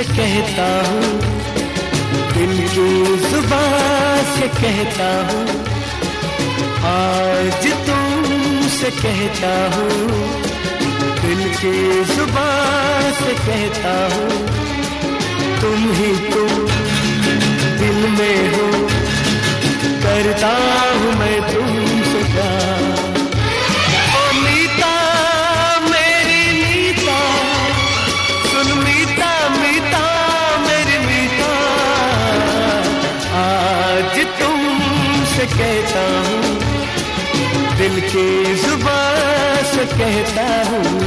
कहता हूँ, दिल की जुबान से कहता हूँ, आज तुमसे कहता हूँ, दिल की जुबान से कहता हूँ, तुम ही तुम दिल में हो, करता हूँ मैं तुमसे प्यार। कहता हूँ, दिल की जुबान से कहता हूँ।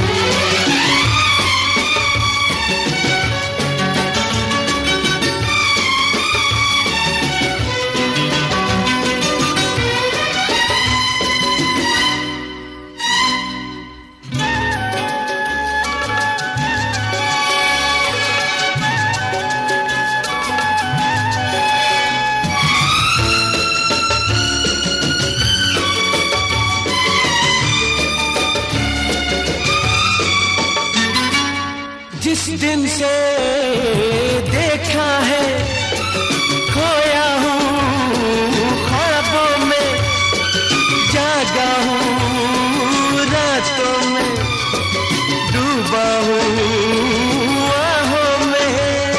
जिस दिन से देखा है, खोया हूँ ख्वाबों में, जागा हूँ रातों में, डूबा हूँ आहों में।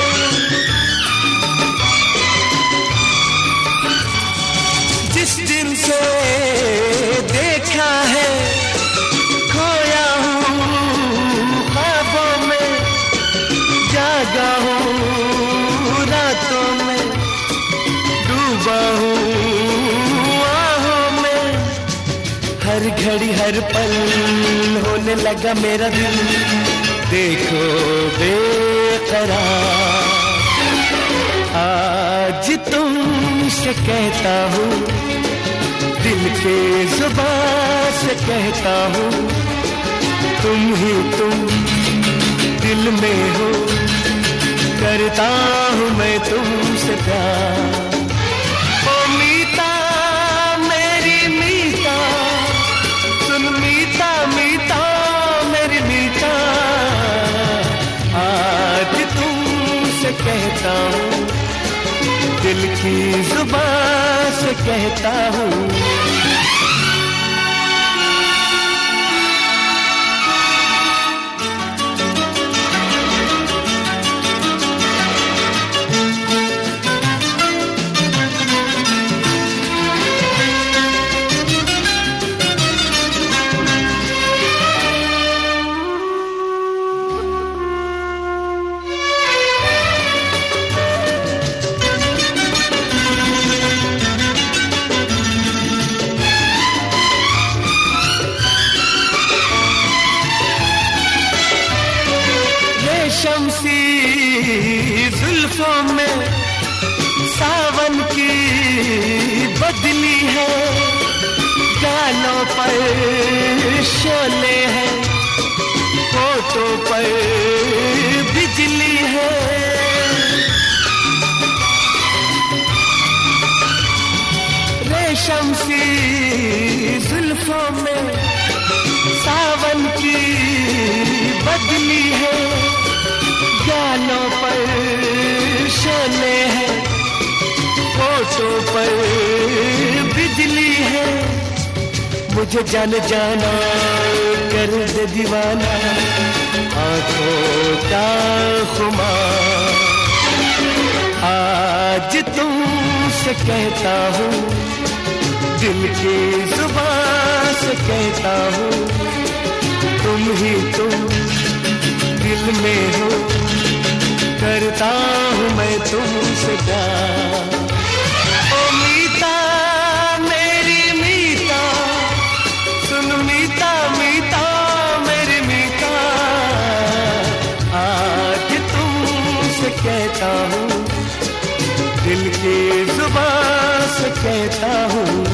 जिस दिन से देखा है, खोया हूँ ख्वाबों में, जागा हूँ रातों में, डूबा हूँ आहों में। हर घड़ी हर पल होने लगा मेरा दिल, देखो बेकरार। आज तुमसे कहता हूँ, दिल के जुबान से कहता हूँ, तुम ही तुम दिल में हो, करता हूँ मैं तुमसे प्यार। ओ मीता मेरी मीता, सुन मीता मीता मेरी मीता, आज तुमसे कहता हूँ, दिल की जुबान से कहता हूँ। शमसी जुल्फों में सावन की बदली है, गालों पर शोले हैं, होठों पर बिजली है। रेशम सी जुल्फों में सावन की बदली है, गालों पर शोले हैं, होठों पर बिजली है। मुझे जान जाना कर दे दीवाना, आँखों का खुमार। आज तुमसे कहता हूँ, दिल की जुबान से कहता हूँ, तुम ही तुम दिल में हो, करता हूँ मैं तुमसे प्यार। ओ मीता मेरी मीता, सुन मीता मीता मेरी मीता, आज तुमसे कहता हूँ, दिल की जुबान से कहता हूँ।